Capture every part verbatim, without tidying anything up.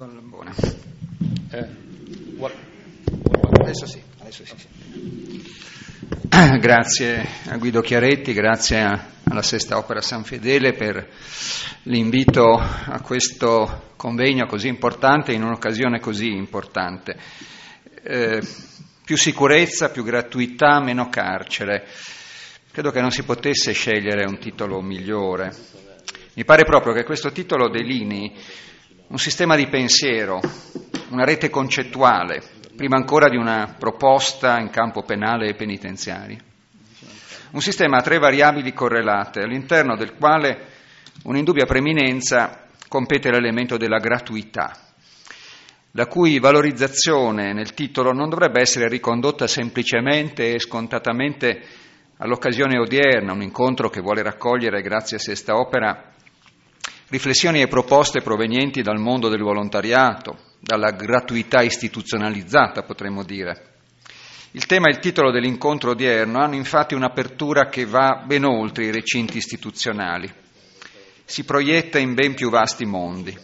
Buona. Eh, adesso sì, adesso sì, sì. Grazie a Guido Chiaretti, grazie a, alla Sesta Opera San Fedele per l'invito a questo convegno così importante in un'occasione così importante. Eh, più sicurezza, più gratuità, meno carcere. Credo che non si potesse scegliere un titolo migliore. Mi pare proprio che questo titolo delinei un sistema di pensiero, una rete concettuale, prima ancora di una proposta in campo penale e penitenziario. Un sistema a tre variabili correlate, all'interno del quale un'indubbia preeminenza compete l'elemento della gratuità, la cui valorizzazione nel titolo non dovrebbe essere ricondotta semplicemente e scontatamente all'occasione odierna, un incontro che vuole raccogliere, grazie a Sesta Opera, riflessioni e proposte provenienti dal mondo del volontariato, dalla gratuità istituzionalizzata, potremmo dire. Il tema e il titolo dell'incontro odierno hanno infatti un'apertura che va ben oltre i recinti istituzionali. Si proietta in ben più vasti mondi.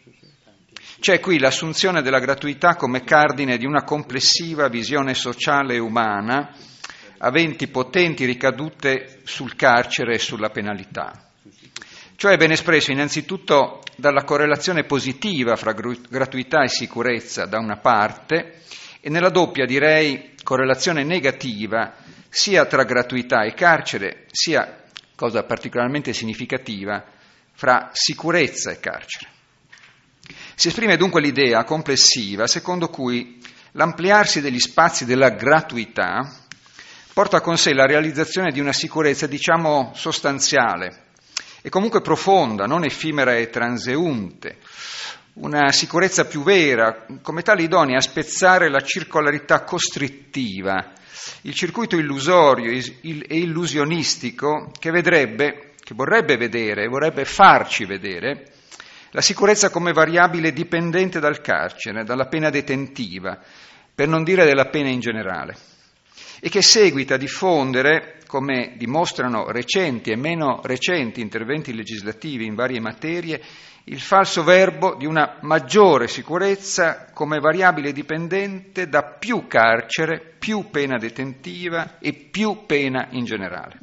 C'è qui l'assunzione della gratuità come cardine di una complessiva visione sociale e umana, aventi potenti ricadute sul carcere e sulla penalità. Cioè è ben espresso innanzitutto dalla correlazione positiva fra gratuità e sicurezza da una parte e nella doppia, direi, correlazione negativa sia tra gratuità e carcere, sia, cosa particolarmente significativa, fra sicurezza e carcere. Si esprime dunque l'idea complessiva secondo cui l'ampliarsi degli spazi della gratuità porta con sé la realizzazione di una sicurezza, diciamo, sostanziale, e comunque profonda, non effimera e transeunte, una sicurezza più vera, come tale idonea a spezzare la circolarità costrittiva, il circuito illusorio e illusionistico che vedrebbe, che vorrebbe vedere, vorrebbe farci vedere, la sicurezza come variabile dipendente dal carcere, dalla pena detentiva, per non dire della pena in generale, e che seguita a diffondere, come dimostrano recenti e meno recenti interventi legislativi in varie materie, il falso verbo di una maggiore sicurezza come variabile dipendente da più carcere, più pena detentiva e più pena in generale.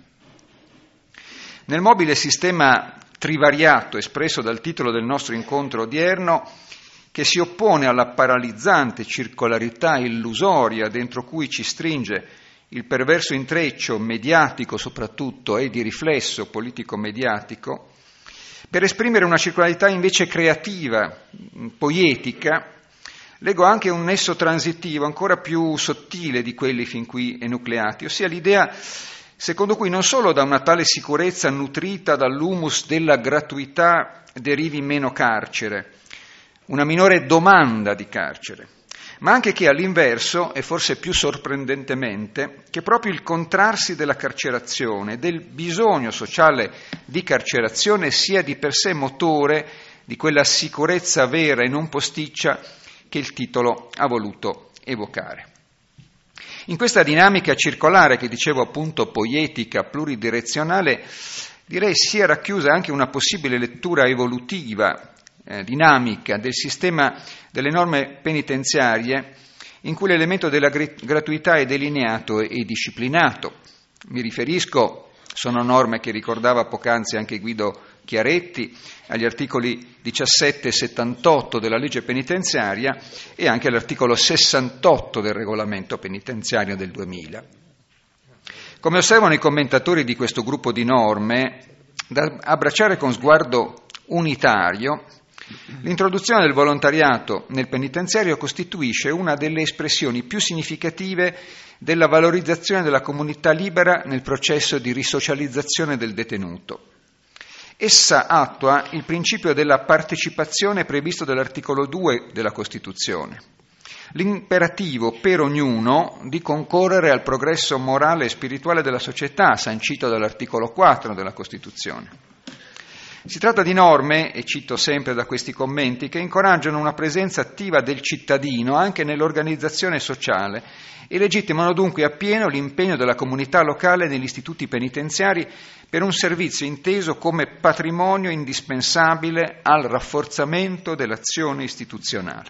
Nel mobile sistema trivariato espresso dal titolo del nostro incontro odierno, che si oppone alla paralizzante circolarità illusoria dentro cui ci stringe il perverso intreccio mediatico soprattutto e di riflesso politico-mediatico, per esprimere una circolarità invece creativa, poetica, leggo anche un nesso transitivo ancora più sottile di quelli fin qui enucleati, ossia l'idea secondo cui non solo da una tale sicurezza nutrita dall'humus della gratuità derivi meno carcere, una minore domanda di carcere, ma anche che all'inverso, e forse più sorprendentemente, che proprio il contrarsi della carcerazione, del bisogno sociale di carcerazione sia di per sé motore di quella sicurezza vera e non posticcia che il titolo ha voluto evocare. In questa dinamica circolare, che dicevo appunto poetica, pluridirezionale, direi sia racchiusa anche una possibile lettura evolutiva, eh, dinamica del sistema delle norme penitenziarie, in cui l'elemento della gratuità è delineato e disciplinato. Mi riferisco, sono norme che ricordava poc'anzi anche Guido Chiaretti, agli articoli diciassette e settantotto della legge penitenziaria e anche all'articolo sessantotto del regolamento penitenziario del duemila. Come osservano i commentatori di questo gruppo di norme, da abbracciare con sguardo unitario, l'introduzione del volontariato nel penitenziario costituisce una delle espressioni più significative della valorizzazione della comunità libera nel processo di risocializzazione del detenuto. Essa attua il principio della partecipazione previsto dall'articolo due della Costituzione, l'imperativo per ognuno di concorrere al progresso morale e spirituale della società, sancito dall'articolo quattro della Costituzione. Si tratta di norme, e cito sempre da questi commenti, che incoraggiano una presenza attiva del cittadino anche nell'organizzazione sociale e legittimano dunque appieno l'impegno della comunità locale negli istituti penitenziari per un servizio inteso come patrimonio indispensabile al rafforzamento dell'azione istituzionale.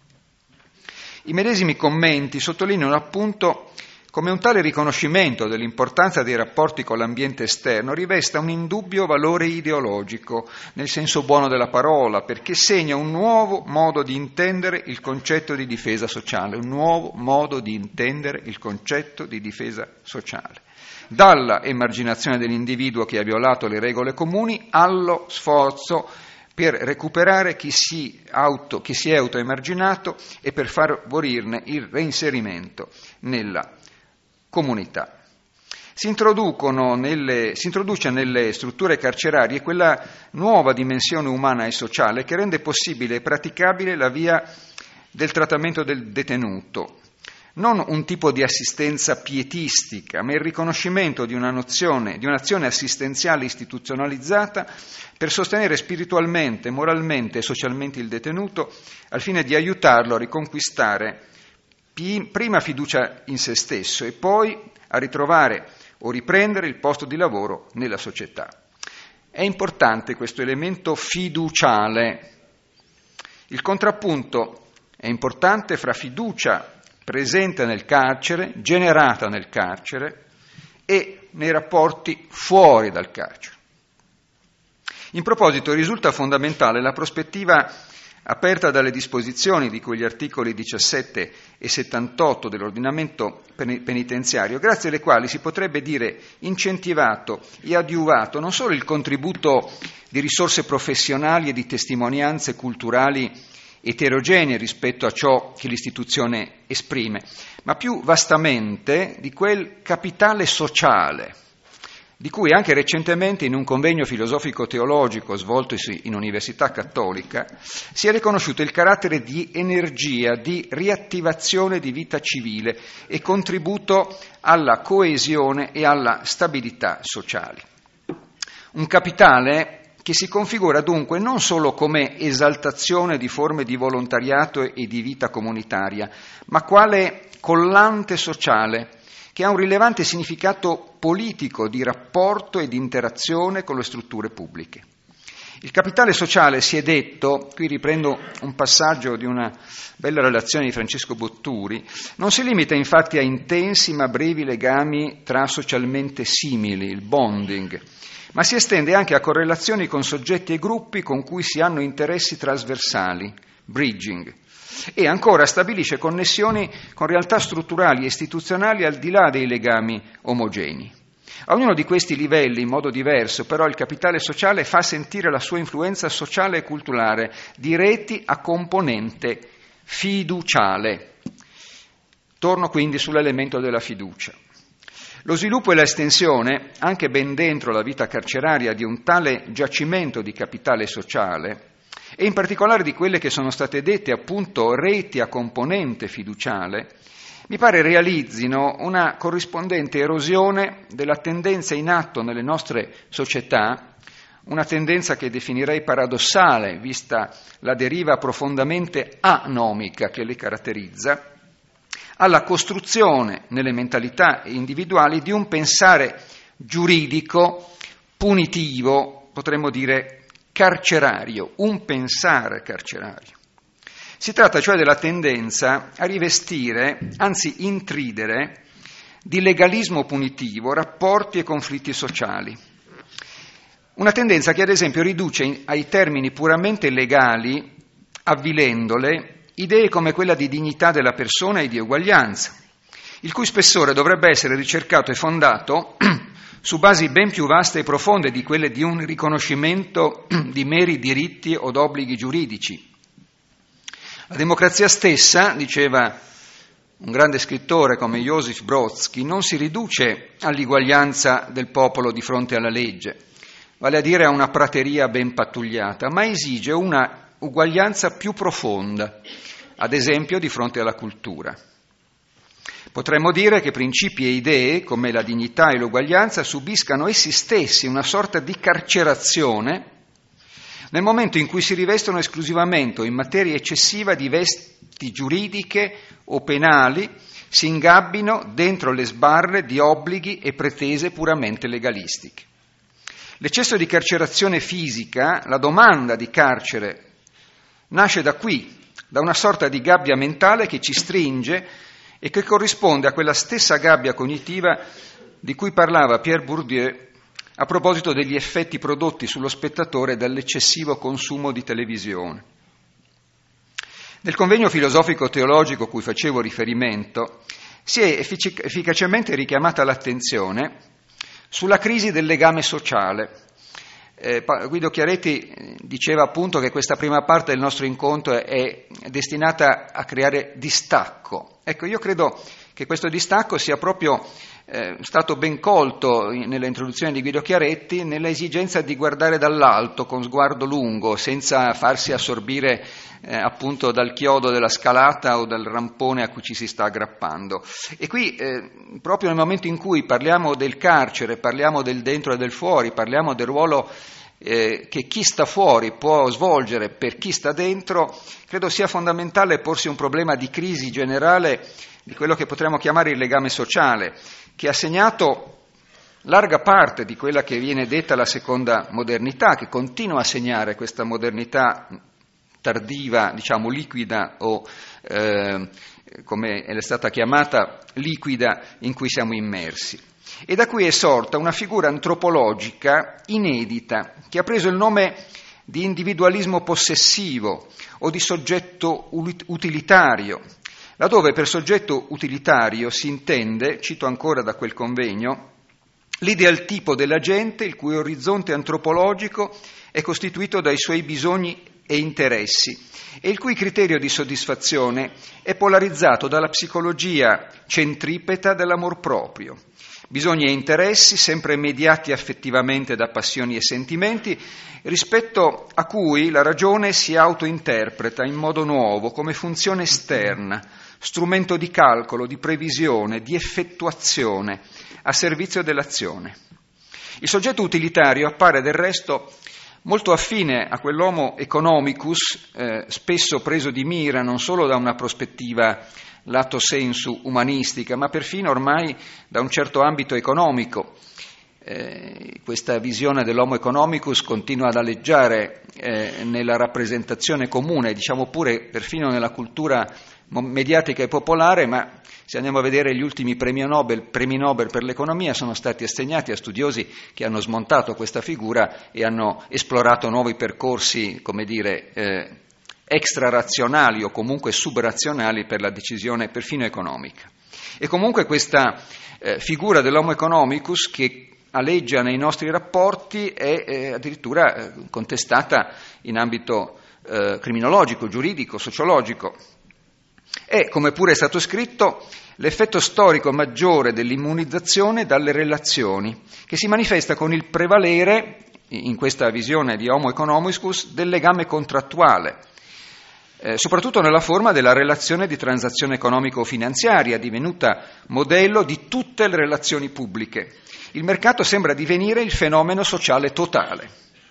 I medesimi commenti sottolineano appunto come un tale riconoscimento dell'importanza dei rapporti con l'ambiente esterno rivesta un indubbio valore ideologico, nel senso buono della parola, perché segna un nuovo modo di intendere il concetto di difesa sociale, un nuovo modo di intendere il concetto di difesa sociale. Dalla emarginazione dell'individuo che ha violato le regole comuni allo sforzo per recuperare chi si, auto, chi si è autoemarginato e per favorirne il reinserimento nella comunità. Si, introducono nelle, si introduce nelle strutture carcerarie quella nuova dimensione umana e sociale che rende possibile e praticabile la via del trattamento del detenuto, non un tipo di assistenza pietistica, ma il riconoscimento di una nozione, di un'azione assistenziale istituzionalizzata per sostenere spiritualmente, moralmente e socialmente il detenuto al fine di aiutarlo a riconquistare prima fiducia in se stesso e poi a ritrovare o riprendere il posto di lavoro nella società. È importante questo elemento fiduciale. Il contrappunto è importante fra fiducia presente nel carcere, generata nel carcere e nei rapporti fuori dal carcere. In proposito risulta fondamentale la prospettiva aperta dalle disposizioni di quegli articoli diciassette e settantotto dell'ordinamento penitenziario, grazie alle quali si potrebbe dire incentivato e adiuvato non solo il contributo di risorse professionali e di testimonianze culturali eterogenee rispetto a ciò che l'istituzione esprime, ma più vastamente di quel capitale sociale di cui anche recentemente in un convegno filosofico-teologico svoltosi in Università Cattolica si è riconosciuto il carattere di energia, di riattivazione di vita civile e contributo alla coesione e alla stabilità sociali. Un capitale che si configura dunque non solo come esaltazione di forme di volontariato e di vita comunitaria, ma quale collante sociale che ha un rilevante significato politico di rapporto e di interazione con le strutture pubbliche. Il capitale sociale, si è detto, qui riprendo un passaggio di una bella relazione di Francesco Botturi, non si limita infatti a intensi ma brevi legami tra socialmente simili, il bonding, ma si estende anche a correlazioni con soggetti e gruppi con cui si hanno interessi trasversali, bridging, e ancora stabilisce connessioni con realtà strutturali e istituzionali al di là dei legami omogenei. A ognuno di questi livelli, in modo diverso, però il capitale sociale fa sentire la sua influenza sociale e culturale, di reti a componente fiduciale. Torno quindi sull'elemento della fiducia. Lo sviluppo e l'estensione, anche ben dentro la vita carceraria, di un tale giacimento di capitale sociale, e in particolare di quelle che sono state dette appunto reti a componente fiduciale, mi pare realizzino una corrispondente erosione della tendenza in atto nelle nostre società, una tendenza che definirei paradossale, vista la deriva profondamente anomica che le caratterizza, alla costruzione nelle mentalità individuali di un pensare giuridico, punitivo, potremmo dire carcerario, un pensare carcerario. Si tratta cioè della tendenza a rivestire, anzi intridere, di legalismo punitivo rapporti e conflitti sociali. Una tendenza che ad esempio riduce ai termini puramente legali, avvilendole, idee come quella di dignità della persona e di uguaglianza, il cui spessore dovrebbe essere ricercato e fondato su basi ben più vaste e profonde di quelle di un riconoscimento di meri diritti o d'obblighi giuridici. La democrazia stessa, diceva un grande scrittore come Josif Brodsky, non si riduce all'eguaglianza del popolo di fronte alla legge, vale a dire a una prateria ben pattugliata, ma esige una uguaglianza più profonda, ad esempio di fronte alla cultura. Potremmo dire che principi e idee, come la dignità e l'uguaglianza, subiscano essi stessi una sorta di carcerazione nel momento in cui si rivestono esclusivamente o in materia eccessiva di vesti giuridiche o penali, si ingabbino dentro le sbarre di obblighi e pretese puramente legalistiche. L'eccesso di carcerazione fisica, la domanda di carcere, nasce da qui, da una sorta di gabbia mentale che ci stringe e che corrisponde a quella stessa gabbia cognitiva di cui parlava Pierre Bourdieu a proposito degli effetti prodotti sullo spettatore dall'eccessivo consumo di televisione. Nel convegno filosofico-teologico cui facevo riferimento si è effic- efficacemente richiamata l'attenzione sulla crisi del legame sociale. Eh, Guido Chiaretti diceva appunto che questa prima parte del nostro incontro è destinata a creare distacco. Ecco, io credo che questo distacco sia proprio eh, stato ben colto nella introduzione di Guido Chiaretti nella esigenza di guardare dall'alto con sguardo lungo, senza farsi assorbire eh, appunto dal chiodo della scalata o dal rampone a cui ci si sta aggrappando. E qui eh, proprio nel momento in cui parliamo del carcere, parliamo del dentro e del fuori, parliamo del ruolo Eh, che chi sta fuori può svolgere per chi sta dentro, credo sia fondamentale porsi un problema di crisi generale di quello che potremmo chiamare il legame sociale, che ha segnato larga parte di quella che viene detta la seconda modernità, che continua a segnare questa modernità tardiva, diciamo liquida o eh, come è stata chiamata liquida in cui siamo immersi. E da qui è sorta una figura antropologica inedita che ha preso il nome di individualismo possessivo o di soggetto utilitario, laddove per soggetto utilitario si intende, cito ancora da quel convegno, l'ideal tipo della gente il cui orizzonte antropologico è costituito dai suoi bisogni e interessi e il cui criterio di soddisfazione è polarizzato dalla psicologia centripeta dell'amor proprio. Bisogni e interessi sempre mediati affettivamente da passioni e sentimenti, rispetto a cui la ragione si autointerpreta in modo nuovo come funzione esterna, strumento di calcolo, di previsione, di effettuazione a servizio dell'azione. Il soggetto utilitario appare del resto molto affine a quell'homo economicus, eh, spesso preso di mira non solo da una prospettiva lato sensu umanistica, ma perfino ormai da un certo ambito economico. Eh, questa visione dell'homo economicus continua ad aleggiare eh, nella rappresentazione comune, diciamo pure perfino nella cultura mediatica e popolare, ma se andiamo a vedere gli ultimi premi Nobel, premi Nobel per l'economia sono stati assegnati a studiosi che hanno smontato questa figura e hanno esplorato nuovi percorsi, come dire, eh, extrarazionali o comunque subrazionali per la decisione perfino economica. E comunque questa eh, figura dell'homo economicus che aleggia nei nostri rapporti è eh, addirittura eh, contestata in ambito eh, criminologico, giuridico, sociologico. È, come pure è stato scritto, l'effetto storico maggiore dell'immunizzazione dalle relazioni, che si manifesta con il prevalere, in questa visione di homo economicus, del legame contrattuale, Eh, soprattutto nella forma della relazione di transazione economico-finanziaria, divenuta modello di tutte le relazioni pubbliche. Il mercato sembra divenire il fenomeno sociale totale.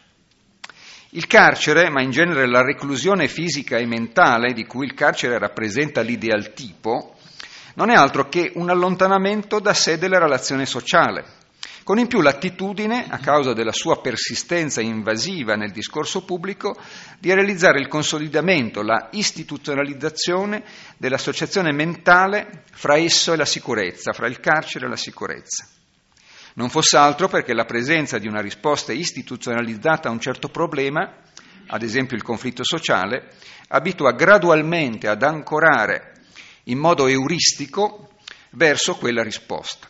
Il carcere, ma in genere la reclusione fisica e mentale, di cui il carcere rappresenta l'ideal tipo, non è altro che un allontanamento da sé della relazione sociale, con in più l'attitudine, a causa della sua persistenza invasiva nel discorso pubblico, di realizzare il consolidamento, la istituzionalizzazione dell'associazione mentale fra esso e la sicurezza, fra il carcere e la sicurezza. Non fosse altro perché la presenza di una risposta istituzionalizzata a un certo problema, ad esempio il conflitto sociale, abitua gradualmente ad ancorare in modo euristico verso quella risposta.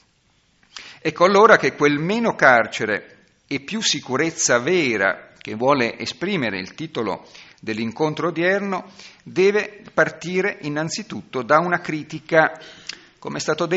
Ecco allora che quel meno carcere e più sicurezza vera che vuole esprimere il titolo dell'incontro odierno deve partire innanzitutto da una critica, come è stato detto,